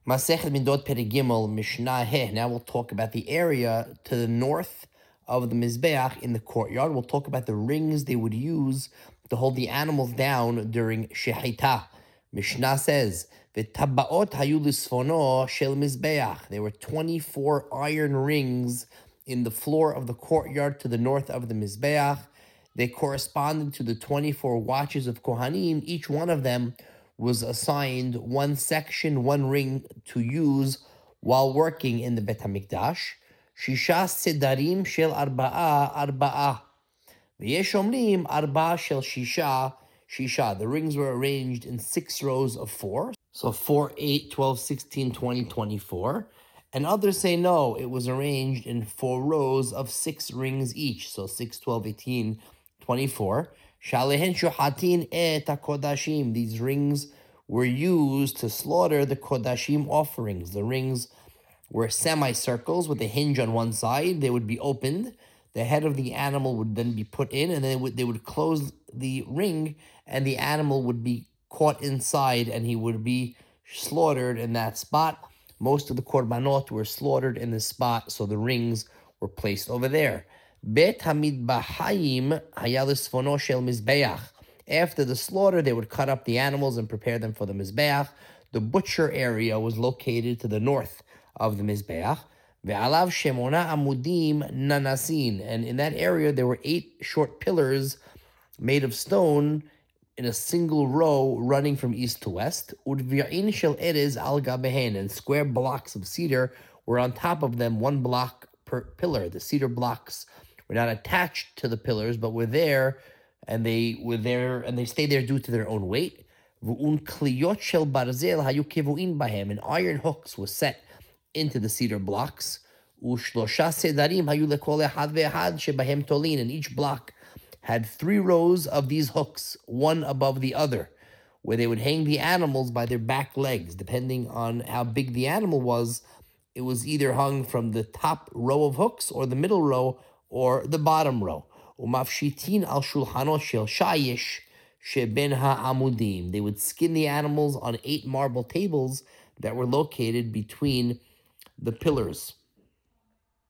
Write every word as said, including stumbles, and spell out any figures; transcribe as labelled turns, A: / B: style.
A: Masechet Midot Perigimel Mishnah Heh. Now we'll talk about the area to the north of the Mizbeach in the courtyard. We'll talk about the rings they would use to hold the animals down during Shechita. Mishnah says, V'tabaot hayu lisfono shel Mizbeach. There were twenty-four iron rings in the floor of the courtyard to the north of the Mizbeach. They corresponded to the twenty-four watches of Kohanim. Each one of them was assigned one section, one ring to use while working in the Bet HaMikdash. Shisha sedarim shel arba'a arba'a. V'yesh omrim arba'a shel shisha shisha. The rings were arranged in six rows of four. So four, eight, twelve, sixteen, twenty, twenty-four. And others say no, it was arranged in four rows of six rings each. So six, twelve, eighteen, twenty-four. Shalehen shuhatin et kodashim. These rings were used to slaughter the kodashim offerings. The rings were semicircles with a hinge on one side. They would be opened. The head of the animal would then be put in, and then they would, they would close the ring, and the animal would be caught inside, and he would be slaughtered in that spot. Most of the korbanot were slaughtered in this spot, so the rings were placed over there. Bet hamidbahayim hayalisfono shel mizbeach. After the slaughter, they would cut up the animals and prepare them for the mizbeach. The butcher area was located to the north of the mizbeach. Ve'alav shemona amudim nanasin. And in that area, there were eight short pillars made of stone in a single row running from east to west. Udvi'in shel erez al gabehen. And square blocks of cedar were on top of them, one block per pillar. The cedar blocks were not attached to the pillars, but were there, and they were there, and they stayed there due to their own weight. And iron hooks were set into the cedar blocks. And each block had three rows of these hooks, one above the other, where they would hang the animals by their back legs. Depending on how big the animal was, it was either hung from the top row of hooks or the middle row or the bottom row. Umafshitin al shulchanot shel shayish sheben ha'amudim. They would skin the animals on eight marble tables that were located between the pillars.